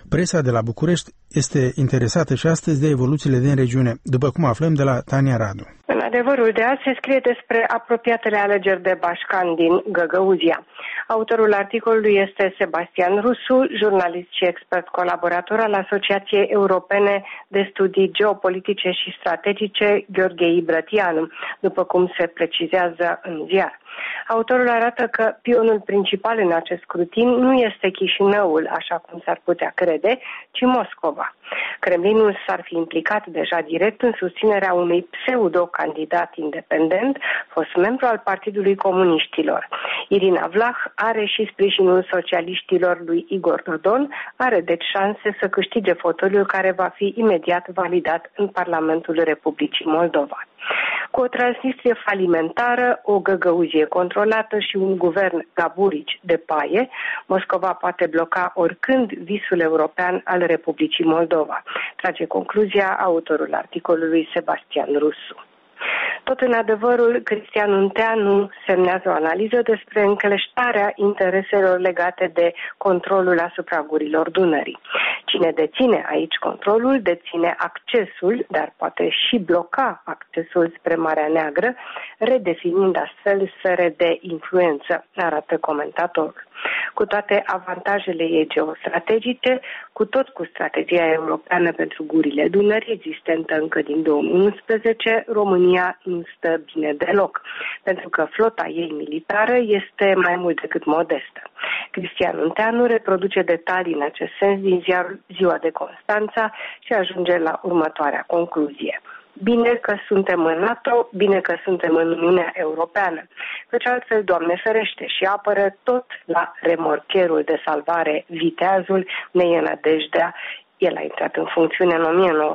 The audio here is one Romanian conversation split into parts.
Presa de la București este interesată și astăzi de evoluțiile din regiune, după cum aflăm de la Tania Radu. În adevărul de azi se scrie despre apropiatele alegeri de Bașcan din Găgăuzia. Autorul articolului este Sebastian Rusu, jurnalist și expert colaborator al Asociației Europene de Studii Geopolitice și Strategice Gheorghe Ibrătianu, după cum se precizează în ziar. Autorul arată că pionul principal în acest scrutin nu este Chișinăul, așa cum s-ar putea crede, ci Moscova. Kremlinul s-ar fi implicat deja direct în susținerea unui pseudo-candidat independent, fost membru al Partidului Comuniștilor. Irina Vlah are și sprijinul socialiștilor lui Igor Dodon, are deci șanse să câștige fotoliul care va fi imediat validat în Parlamentul Republicii Moldova. Cu o Transnistrie falimentară, o Găgăuzie controlată și un guvern gaburici de paie, Moscova poate bloca oricând visul european al Republicii Moldova, trage concluzia autorul articolului Sebastian Rusu. Tot în adevărul, Cristian Unteanu semnează o analiză despre încleștarea intereselor legate de controlul asupra gurilor Dunării. Cine deține aici controlul, deține accesul, dar poate și bloca accesul spre Marea Neagră, redefinind astfel sfere de influență, arată comentatorul. Cu toate avantajele ei geostrategice, cu strategia europeană pentru gurile Dunării existentă încă din 2011, România nu stă bine deloc, pentru că flota ei militară este mai mult decât modestă. Cristian Unteanu reproduce detalii în acest sens din ziarul Ziua de Constanța și ajunge la următoarea concluzie. Bine că suntem în NATO, bine că suntem în Uniunea Europeană, căci altfel, Doamne ferește, și apără tot la remorcherul de salvare Viteazul, ne e nădejdea. El a intrat în funcțiune în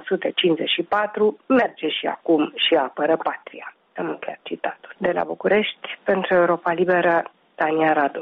1954, merge și acum și apără patria. Am încheiat citatul. De la București, pentru Europa Liberă, Tania Radu.